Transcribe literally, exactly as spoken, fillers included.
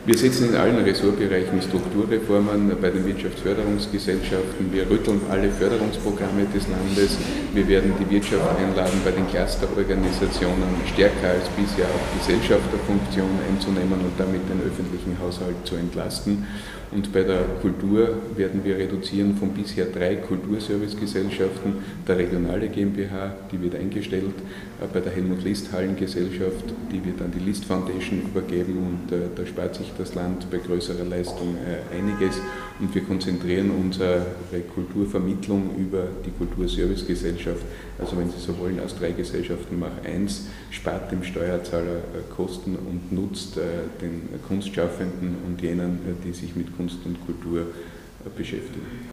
Wir setzen in allen Ressortbereichen Strukturreformen bei den Wirtschaftsförderungsgesellschaften. Wir rütteln alle Förderungsprogramme des Landes. Wir werden die Wirtschaft einladen, bei den Clusterorganisationen stärker als bisher auch Gesellschafterfunktion einzunehmen und damit den öffentlichen Haushalt zu entlasten. Und bei der Kultur werden wir reduzieren von bisher drei Kulturservicegesellschaften, der Regionale GmbH, die wird eingestellt, bei der Helmut-List-Hallen-Gesellschaft, die wird an die List Foundation übergeben und äh, da spart sich das Land bei größerer Leistung äh, einiges und wir konzentrieren unsere Kulturvermittlung über die Kulturservicegesellschaft. Also wenn Sie so wollen, aus drei Gesellschaften mach eins, spart dem Steuerzahler äh, Kosten und nutzt äh, den Kunstschaffenden und jenen, äh, die sich mit Kunst und Kultur äh, beschäftigen.